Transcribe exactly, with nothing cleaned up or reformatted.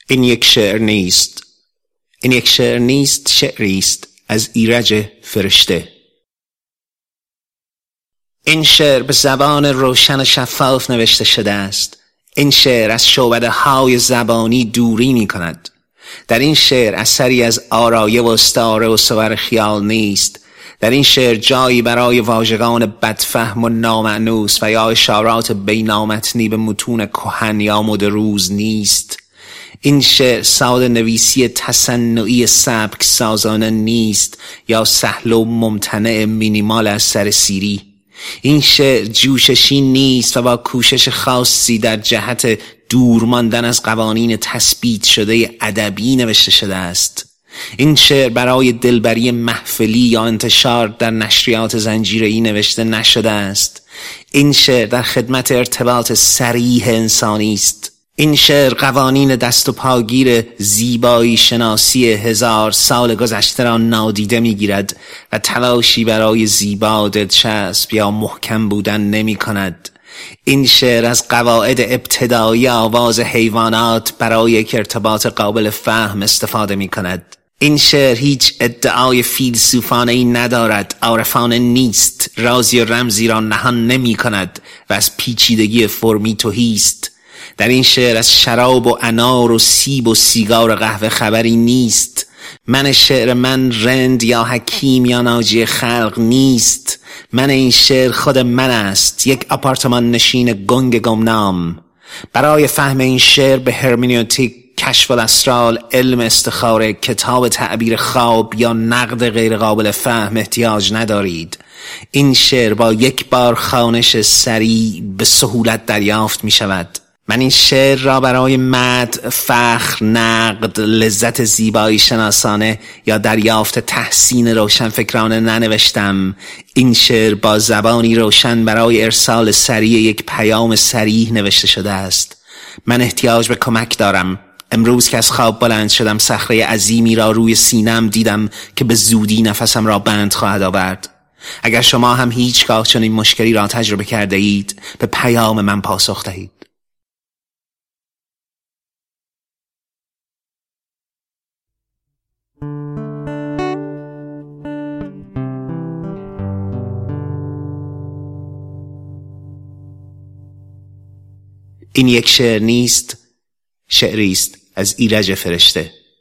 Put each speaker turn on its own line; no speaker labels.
این یک شعر نیست. این یک شعر نیست، شعری است از ایرج فرشته. این شعر به زبان روشن و شفاف نوشته شده است. این شعر از شعبده های زبانی دوری می کند. در این شعر اثری از آرایه و استعاره و صور خیال نیست. در این شعر جایی برای واژگان بدفهم و نامعنوس و یا اشارات بینامتنی به متون کهن یا مدروز نیست. این شعر ساده نویسی تصنعی سبک سازانه نیست یا سهل و ممتنع مینیمال از سر سیری. این شعر جوششی نیست و با کوشش خاصی در جهت دور ماندن از قوانین تثبیت شده ادبی نوشته شده است. این شعر برای دلبری محفلی یا انتشار در نشریات زنجیره‌ای نوشته نشده است. این شعر در خدمت ارتباط صریح انسانی است. این شعر قوانین دست و پاگیر زیبایی شناسی هزار سال گذشته را نادیده می‌گیرد و تلاشی برای زیبا دلچسب یا محکم بودن نمی کند. این شعر از قواعد ابتدایی آواز حیوانات برای یک ارتباط قابل فهم استفاده می کند. این شعر هیچ ادعای فیلسوفانه‌ای ندارد، عارفانه نیست، رازی و رمزی را نهان نمی کند و از پیچیدگی فرمی تهی است. در این شعر از شراب و انار و سیب و سیگار و قهوه خبری نیست. من شعر من رند یا حکیم یا ناجی خلق نیست. من این شعر خود من است، یک آپارتمان نشین گنگ گمنام. برای فهم این شعر به هرمنوتیک، کشف الاسرار، علم استخاره، کتاب تعبیر خواب یا نقد غیر قابل فهم احتیاج ندارید. این شعر با یک بار خوانش سریع به سهولت دریافت می شود. من این شعر را برای مدح، فخر، نقد، لذت زیبایی شناسانه یا دریافت تحسین روشنفکرانه ننوشتم. این شعر با زبانی روشن برای ارسال سریع یک پیام صریح نوشته شده است. من احتیاج به کمک دارم. امروز که از خواب بلند شدم صخره عظیمی را روی سینم دیدم که به زودی نفسم را بند خواهد آورد. اگر شما هم هیچگاه چنین مشکلی را تجربه کرده اید، به پیام من پاسخ دهید. این یک شعر نیست، شعری است از ایرج فرشته.